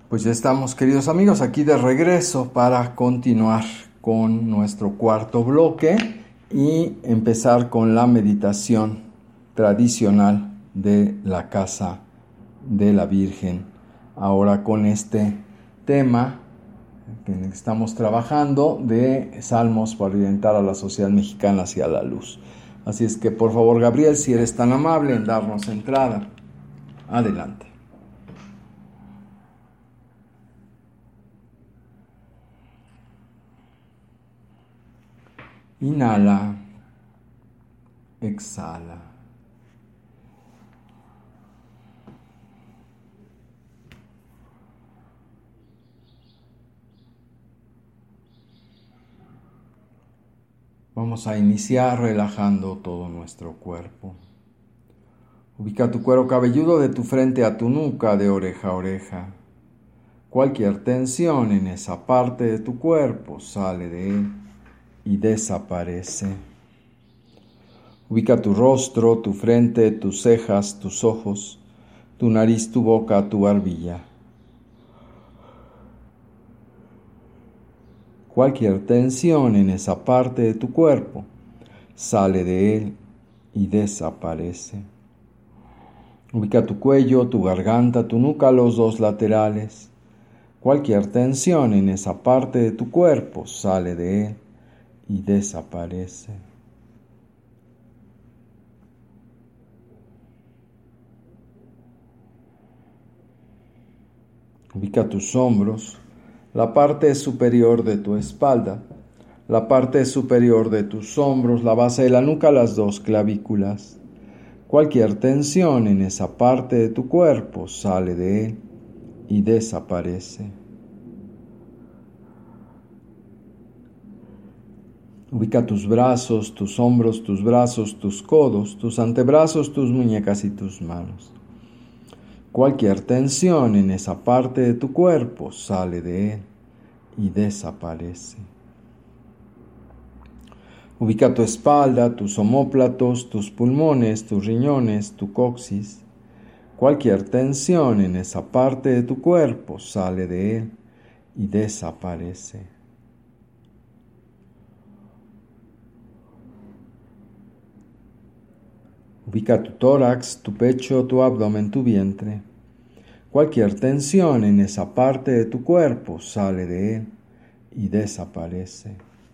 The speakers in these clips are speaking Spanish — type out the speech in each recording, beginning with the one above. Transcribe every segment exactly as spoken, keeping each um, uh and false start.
Pues ya estamos, queridos amigos, aquí de regreso para continuar con nuestro cuarto bloque y empezar con la meditación tradicional de la Casa de la Virgen. Ahora con este tema que estamos trabajando de Salmos para orientar a la sociedad mexicana hacia la luz. Así es que, por favor, Gabriel, si eres tan amable en darnos entrada. Adelante. Inhala, exhala. Vamos a iniciar relajando todo nuestro cuerpo. Ubica tu cuero cabelludo de tu frente a tu nuca, de oreja a oreja. Cualquier tensión en esa parte de tu cuerpo sale de él y desaparece. Ubica tu rostro, tu frente, tus cejas, tus ojos, tu nariz, tu boca, tu barbilla. Cualquier tensión en esa parte de tu cuerpo sale de él y desaparece. Ubica tu cuello, tu garganta, tu nuca, los dos laterales. Cualquier tensión en esa parte de tu cuerpo sale de él y desaparece. Ubica tus hombros, la parte superior de tu espalda, la parte superior de tus hombros, la base de la nuca, las dos clavículas. Cualquier tensión en esa parte de tu cuerpo sale de él y desaparece. Ubica tus brazos, tus hombros, tus brazos, tus codos, tus antebrazos, tus muñecas y tus manos. Cualquier tensión en esa parte de tu cuerpo sale de él y desaparece. Ubica tu espalda, tus omóplatos, tus pulmones, tus riñones, tu coxis. Cualquier tensión en esa parte de tu cuerpo sale de él y desaparece. Ubica tu tórax, tu pecho, tu abdomen, tu vientre. Cualquier tensión en esa parte de tu cuerpo sale de él y desaparece.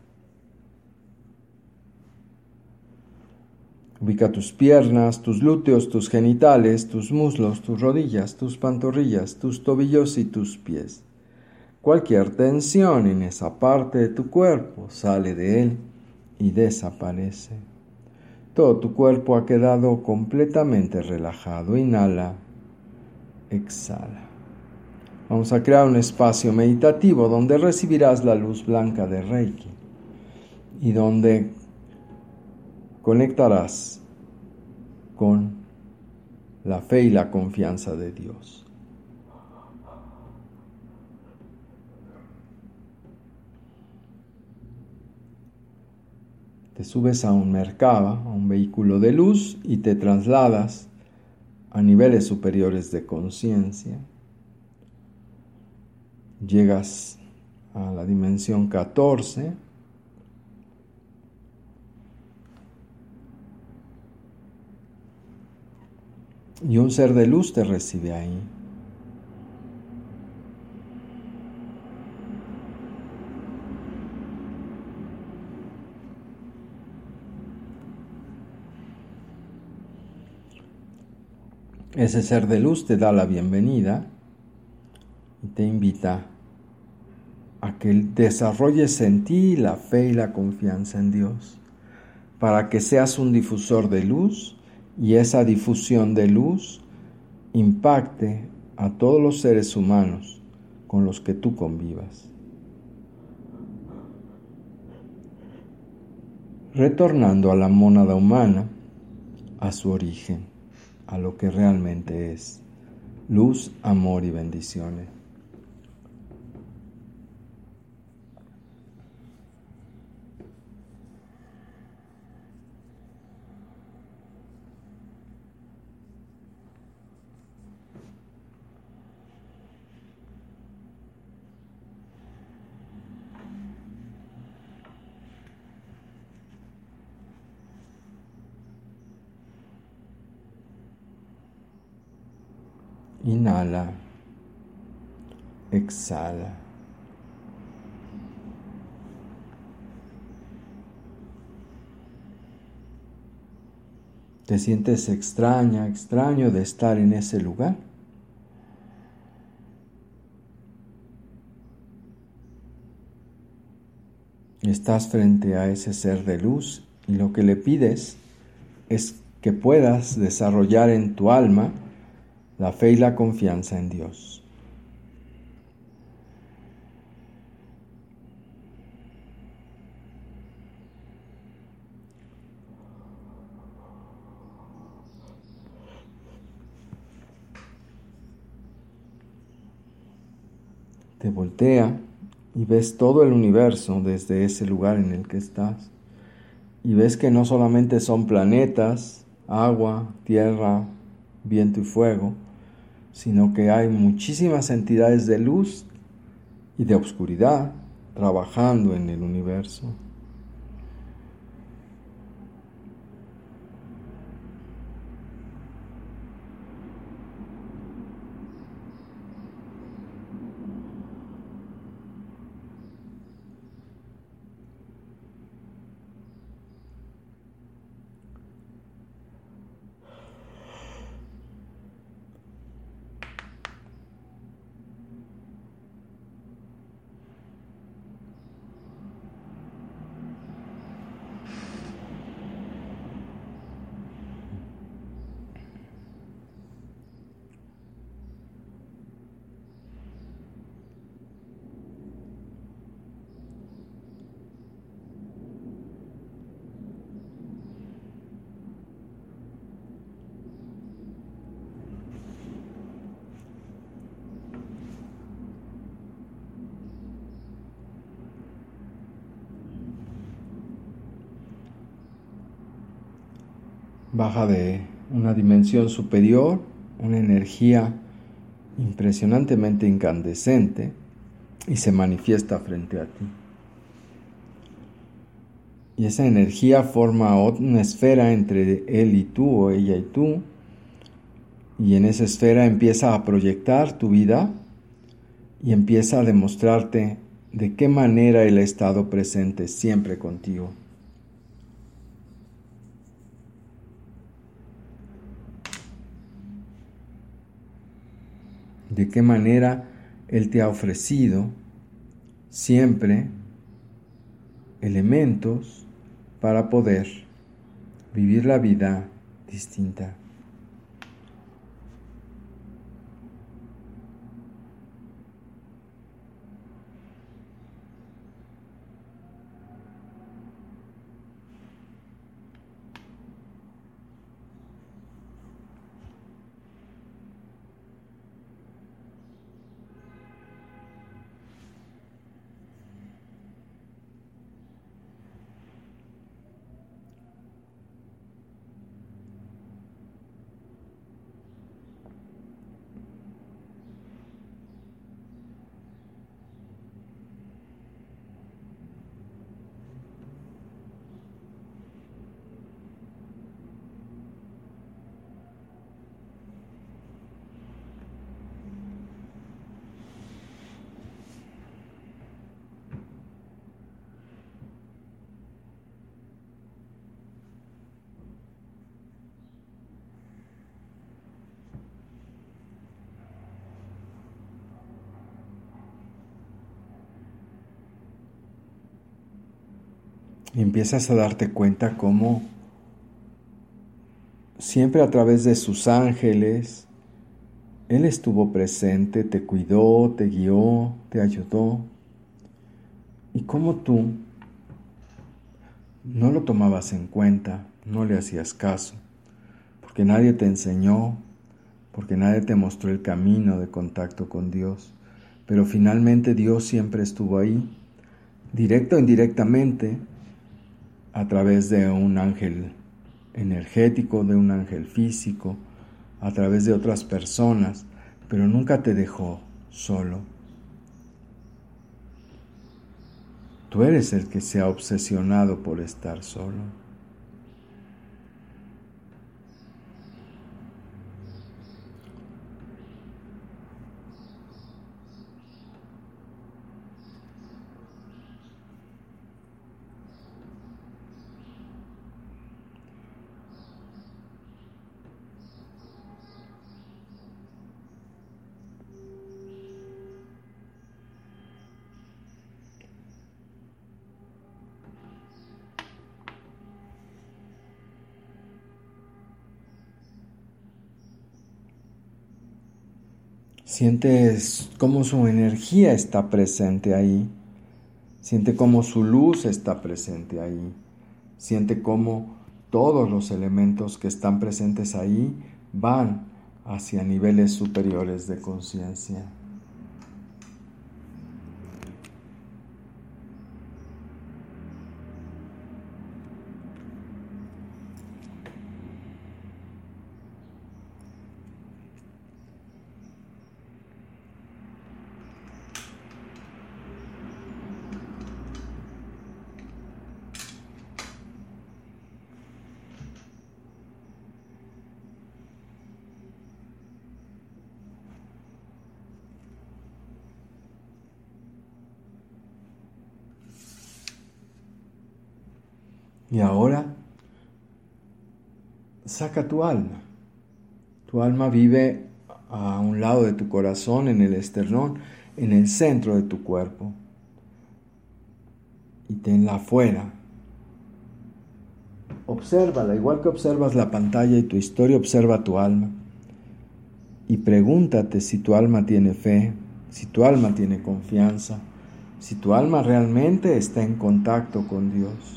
Ubica tus piernas, tus glúteos, tus genitales, tus muslos, tus rodillas, tus pantorrillas, tus tobillos y tus pies. Cualquier tensión en esa parte de tu cuerpo sale de él y desaparece. Todo tu cuerpo ha quedado completamente relajado. Inhala, exhala. Vamos a crear un espacio meditativo donde recibirás la luz blanca de Reiki y donde conectarás con la fe y la confianza de Dios. Te subes a un Merkaba, a un vehículo de luz, y te trasladas a niveles superiores de conciencia. Llegas a la dimensión catorce. Y un ser de luz te recibe ahí. Ese ser de luz te da la bienvenida y te invita a que desarrolles en ti la fe y la confianza en Dios, para que seas un difusor de luz y esa difusión de luz impacte a todos los seres humanos con los que tú convivas. Retornando a la mónada humana, a su origen, a lo que realmente es: luz, amor y bendiciones. Inhala. Exhala. ¿Te sientes extraña, extraño de estar en ese lugar? Estás frente a ese ser de luz y lo que le pides es que puedas desarrollar en tu alma la fe y la confianza en Dios. Te voltea y ves todo el universo desde ese lugar en el que estás. Y ves que no solamente son planetas, agua, tierra, viento y fuego, sino que hay muchísimas entidades de luz y de oscuridad trabajando en el universo. Baja de una dimensión superior, una energía impresionantemente incandescente y se manifiesta frente a ti. Y esa energía forma una esfera entre él y tú o ella y tú, y en esa esfera empieza a proyectar tu vida y empieza a demostrarte de qué manera él ha estado presente siempre contigo. De qué manera Él te ha ofrecido siempre elementos para poder vivir la vida distinta. Y empiezas a darte cuenta cómo siempre a través de sus ángeles, Él estuvo presente, te cuidó, te guió, te ayudó. Y cómo tú no lo tomabas en cuenta, no le hacías caso, porque nadie te enseñó, porque nadie te mostró el camino de contacto con Dios. Pero finalmente Dios siempre estuvo ahí, directo o indirectamente, a través de un ángel energético, de un ángel físico, a través de otras personas, pero nunca te dejó solo. Tú eres el que se ha obsesionado por estar solo. Sientes cómo su energía está presente ahí. Siente cómo su luz está presente ahí. Siente cómo todos los elementos que están presentes ahí van hacia niveles superiores de conciencia. Y ahora, saca tu alma. Tu alma vive a un lado de tu corazón, en el esternón, en el centro de tu cuerpo. Y tenla afuera. Obsérvala, igual que observas la pantalla y tu historia, observa tu alma. Y pregúntate si tu alma tiene fe, si tu alma tiene confianza, si tu alma realmente está en contacto con Dios.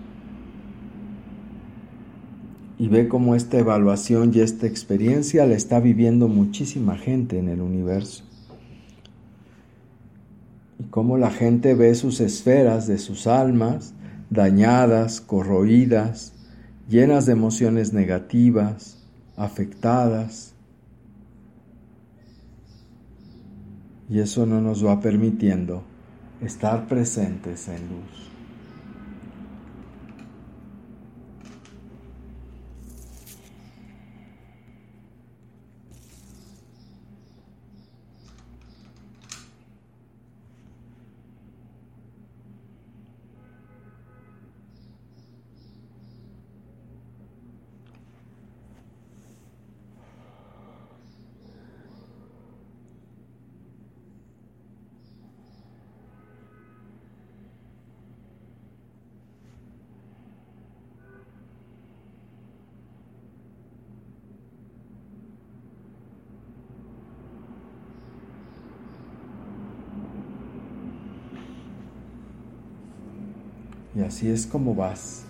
Y ve cómo esta evaluación y esta experiencia la está viviendo muchísima gente en el universo. Y cómo la gente ve sus esferas de sus almas dañadas, corroídas, llenas de emociones negativas, afectadas. Y eso no nos va permitiendo estar presentes en luz. Y así es como vas,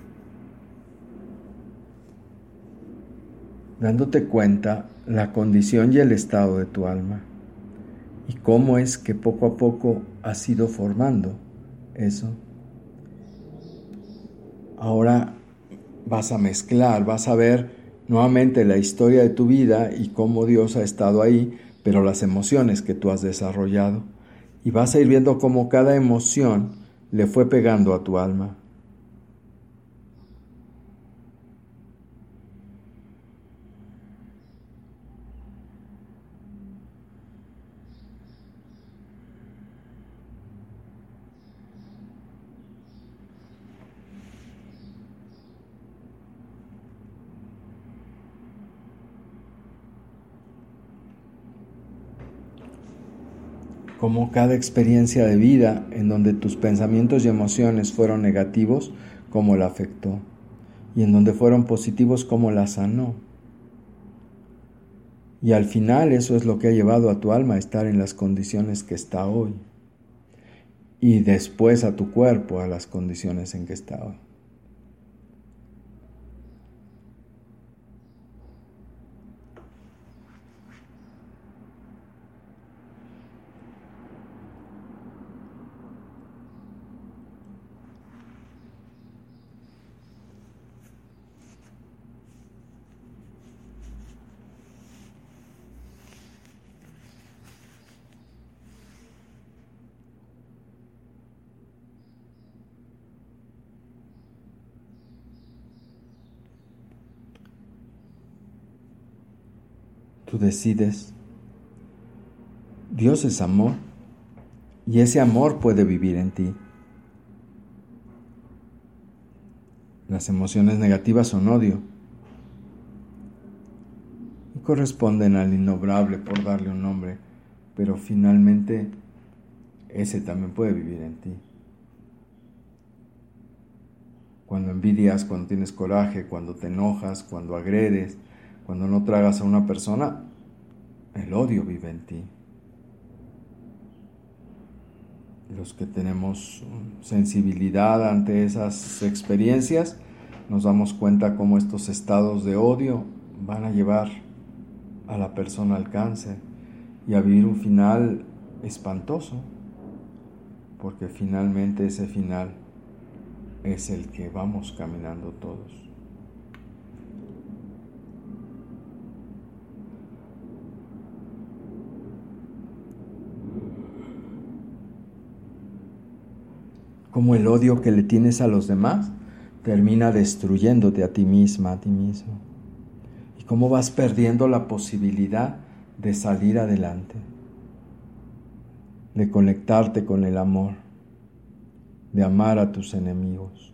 dándote cuenta la condición y el estado de tu alma y cómo es que poco a poco has ido formando eso. Ahora vas a mezclar, vas a ver nuevamente la historia de tu vida y cómo Dios ha estado ahí, pero las emociones que tú has desarrollado. Y vas a ir viendo cómo cada emoción le fue pegando a tu alma. Cómo cada experiencia de vida en donde tus pensamientos y emociones fueron negativos, cómo la afectó. Y en donde fueron positivos, cómo la sanó. Y al final eso es lo que ha llevado a tu alma a estar en las condiciones que está hoy. Y después a tu cuerpo a las condiciones en que está hoy. Tú decides. Dios es amor y ese amor puede vivir en ti. Las emociones negativas son odio y corresponden al innombrable por darle un nombre, pero finalmente ese también puede vivir en ti. Cuando envidias, cuando tienes coraje, cuando te enojas, cuando agredes, cuando no tragas a una persona, el odio vive en ti. Los que tenemos sensibilidad ante esas experiencias, nos damos cuenta cómo estos estados de odio van a llevar a la persona al cáncer y a vivir un final espantoso, porque finalmente ese final es el que vamos caminando todos. Como el odio que le tienes a los demás termina destruyéndote a ti misma, a ti mismo. Y cómo vas perdiendo la posibilidad de salir adelante, de conectarte con el amor, de amar a tus enemigos.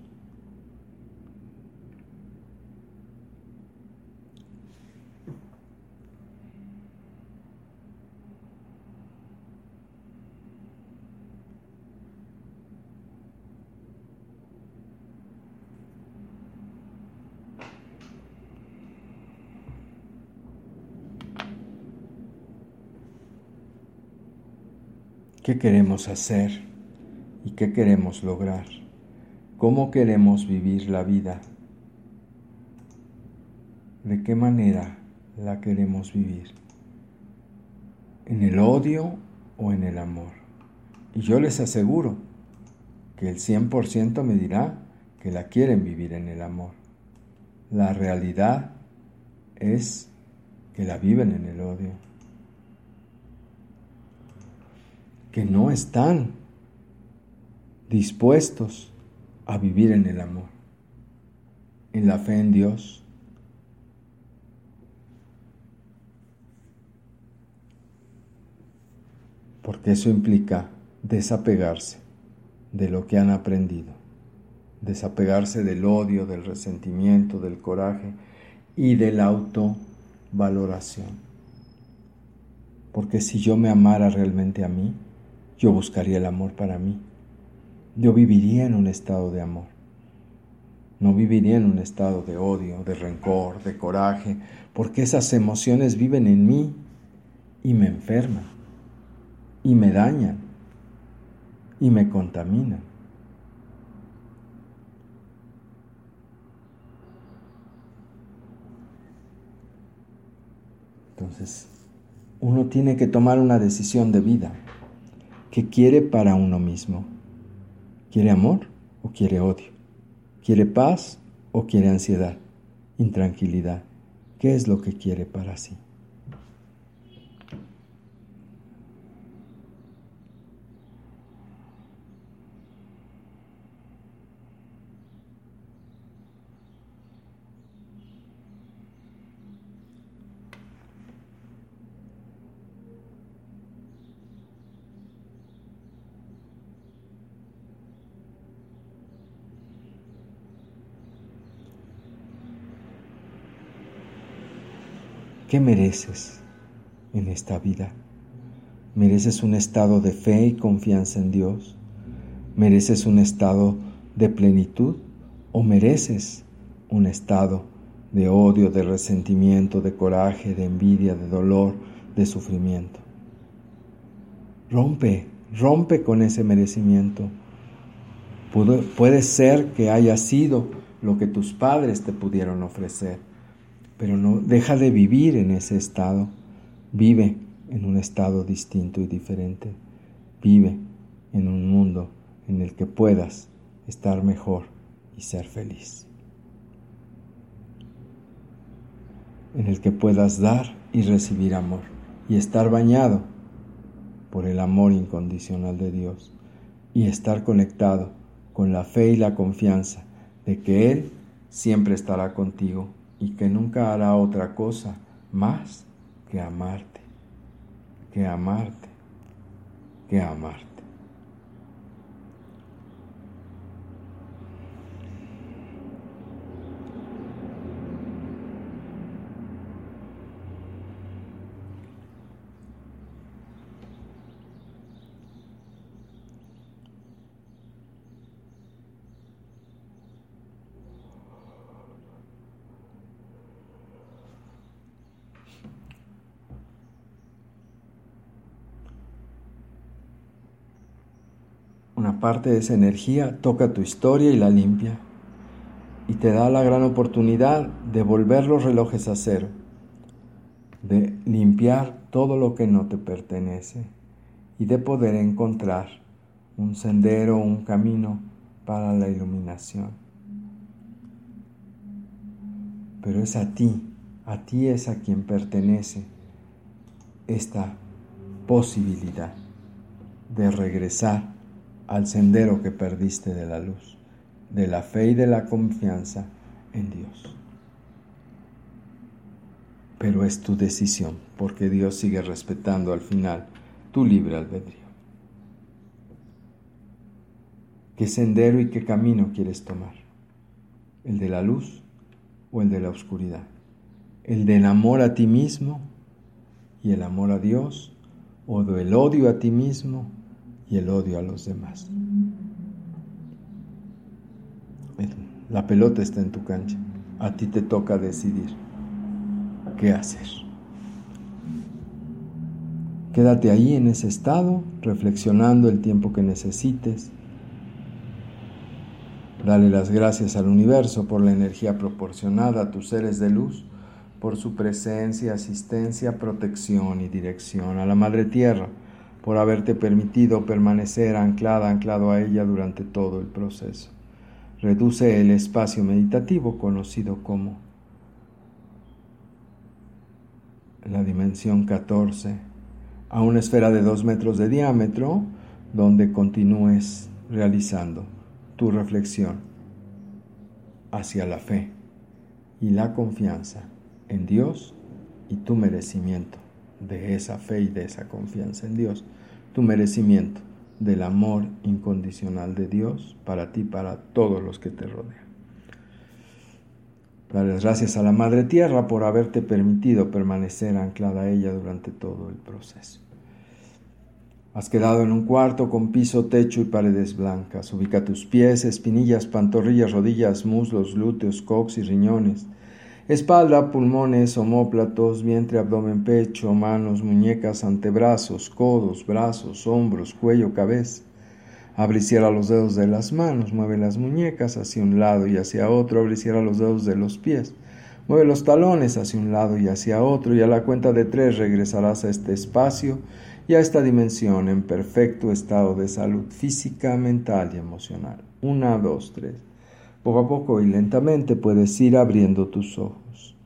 ¿Qué queremos hacer y qué queremos lograr? ¿Cómo queremos vivir la vida? ¿De qué manera la queremos vivir? ¿En el odio o en el amor? Y yo les aseguro que el cien por ciento me dirá que la quieren vivir en el amor. La realidad es que la viven en el odio, que no están dispuestos a vivir en el amor, en la fe en Dios. Porque eso implica desapegarse de lo que han aprendido, desapegarse del odio, del resentimiento, del coraje y de la autovaloración. Porque si yo me amara realmente a mí, yo buscaría el amor para mí. Yo viviría en un estado de amor. No viviría en un estado de odio, de rencor, de coraje, porque esas emociones viven en mí y me enferman, y me dañan, y me contaminan. Entonces, uno tiene que tomar una decisión de vida. ¿Qué quiere para uno mismo? ¿Quiere amor o quiere odio? ¿Quiere paz o quiere ansiedad, intranquilidad? ¿Qué es lo que quiere para sí? ¿Qué mereces en esta vida? ¿Mereces un estado de fe y confianza en Dios? ¿Mereces un estado de plenitud o mereces un estado de odio, de resentimiento, de coraje, de envidia, de dolor, de sufrimiento? Rompe, rompe con ese merecimiento. Puede, puede ser que haya sido lo que tus padres te pudieron ofrecer, pero no deja de vivir en ese estado. Vive en un estado distinto y diferente. Vive en un mundo en el que puedas estar mejor y ser feliz. En el que puedas dar y recibir amor y estar bañado por el amor incondicional de Dios y estar conectado con la fe y la confianza de que Él siempre estará contigo y que nunca hará otra cosa más que amarte, que amarte, que amarte. una parte de esa energía toca tu historia y la limpia, y te da la gran oportunidad de volver los relojes a cero, de limpiar todo lo que no te pertenece y de poder encontrar un sendero, un camino para la iluminación. Pero es a ti, a ti es a quien pertenece esta posibilidad de regresar al sendero que perdiste de la luz, de la fe y de la confianza en Dios. Pero es tu decisión, porque Dios sigue respetando al final tu libre albedrío. ¿Qué sendero y qué camino quieres tomar? ¿El de la luz o el de la oscuridad? ¿El del amor a ti mismo y el amor a Dios, o del odio a ti mismo y el odio a los demás? La pelota está en tu cancha, a ti te toca decidir qué hacer. Quédate ahí en ese estado, reflexionando el tiempo que necesites. Dale las gracias al universo por la energía proporcionada a tus seres de luz, por su presencia, asistencia, protección y dirección. A la Madre Tierra, por haberte permitido permanecer anclada, anclado a ella durante todo el proceso. Reduce el espacio meditativo conocido como la dimensión catorce a una esfera de dos metros de diámetro, donde continúes realizando tu reflexión hacia la fe y la confianza en Dios y tu merecimiento de esa fe y de esa confianza en Dios, tu merecimiento del amor incondicional de Dios para ti, para todos los que te rodean. Dar gracias a la Madre Tierra por haberte permitido permanecer anclada a ella durante todo el proceso. Has quedado en un cuarto con piso, techo y paredes blancas. Ubica tus pies, espinillas, pantorrillas, rodillas, muslos, glúteos, cox y riñones. Espalda, pulmones, omóplatos, vientre, abdomen, pecho, manos, muñecas, antebrazos, codos, brazos, hombros, cuello, cabeza. Abre y cierra los dedos de las manos, mueve las muñecas hacia un lado y hacia otro, abre y cierra los dedos de los pies. Mueve los talones hacia un lado y hacia otro, y a la cuenta de tres regresarás a este espacio y a esta dimensión en perfecto estado de salud física, mental y emocional. Una, dos, tres. Poco a poco y lentamente puedes ir abriendo tus ojos.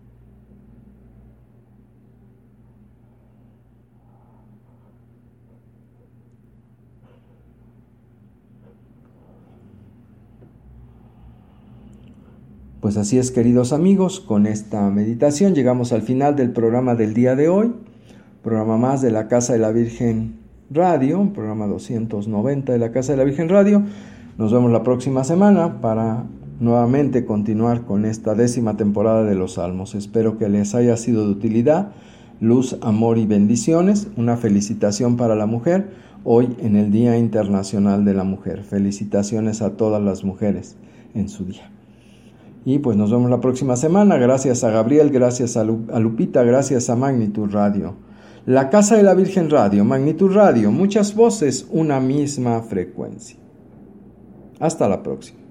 Pues así es, queridos amigos, con esta meditación llegamos al final del programa del día de hoy. Programa más de la Casa de la Virgen Radio, programa doscientos noventa de la Casa de la Virgen Radio. Nos vemos la próxima semana para nuevamente continuar con esta décima temporada de los Salmos. Espero que les haya sido de utilidad, luz, amor y bendiciones. Una felicitación para la mujer hoy en el Día Internacional de la Mujer. Felicitaciones a todas las mujeres en su día. Y pues nos vemos la próxima semana. Gracias a Gabriel, gracias a Lupita, gracias a Magnitud Radio. La Casa de la Virgen Radio, Magnitud Radio, muchas voces, una misma frecuencia. Hasta la próxima.